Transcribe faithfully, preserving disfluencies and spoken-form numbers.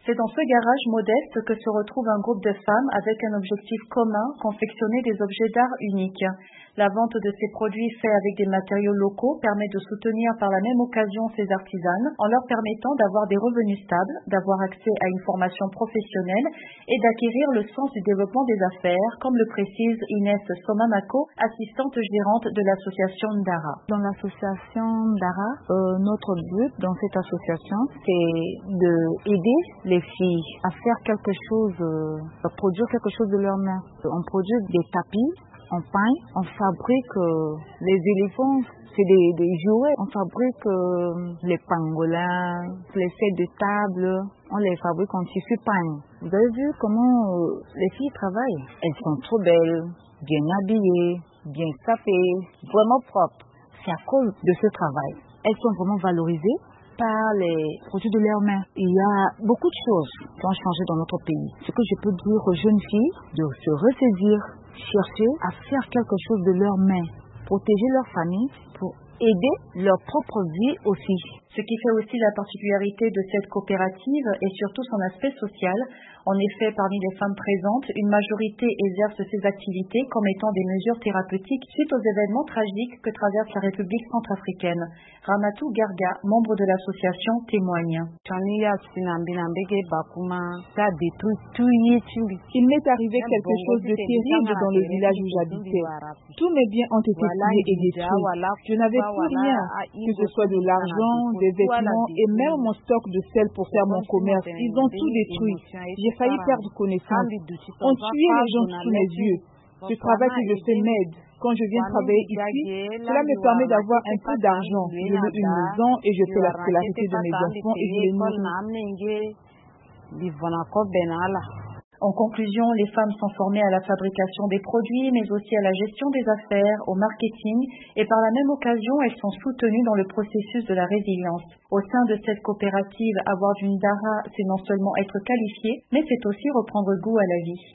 C'est dans ce garage modeste que se retrouve un groupe de femmes avec un objectif commun, confectionner des objets d'art uniques. La vente de ces produits faits avec des matériaux locaux permet de soutenir par la même occasion ces artisanes en leur permettant d'avoir des revenus stables, d'avoir accès à une formation professionnelle et d'acquérir le sens du développement des affaires, comme le précise Inès Somamako, assistante gérante de l'association Ndara. Dans l'association Ndara, euh, notre but dans cette association, c'est d'aider les filles à faire quelque chose, euh, à produire quelque chose de leurs mains. On produit des tapis, on peint, on fabrique euh, les éléphants, c'est des, des jouets, on fabrique euh, les pangolins, les sets de table, on les fabrique en tissu peint. Vous avez vu comment euh, les filles travaillent? Elles sont trop belles, bien habillées, bien sapées, vraiment propres. C'est à cause de ce travail. Elles sont vraiment valorisées par les produits de leurs mains. Il y a beaucoup de choses qui ont changé dans notre pays. Ce que je peux dire aux jeunes filles, de se ressaisir, chercher à faire quelque chose de leurs mains, protéger leur famille pour aider leur propre vie aussi. Ce qui fait aussi la particularité de cette coopérative et surtout son aspect social. En effet, parmi les femmes présentes, une majorité exerce ces activités comme étant des mesures thérapeutiques suite aux événements tragiques que traverse la République centrafricaine. Ramatou Garga, membre de l'association, témoigne. Il m'est arrivé quelque chose de terrible dans le village où j'habitais. Tous mes biens ont été pillés et détruits. Je n'avais plus rien, que ce soit de l'argent, des vêtements et même mon stock de sel pour faire mon commerce. Ils ont tout détruit. J'ai failli perdre connaissance. On tuait les gens sous mes yeux. Ce travail que je fais m'aide. Quand je viens travailler ici, cela me permet d'avoir un peu d'argent. Je loue une maison et je fais la scolarité de mes enfants et je les nourris. En conclusion, les femmes sont formées à la fabrication des produits, mais aussi à la gestion des affaires, au marketing, et par la même occasion, elles sont soutenues dans le processus de la résilience. Au sein de cette coopérative, avoir du Ndara, c'est non seulement être qualifié, mais c'est aussi reprendre goût à la vie.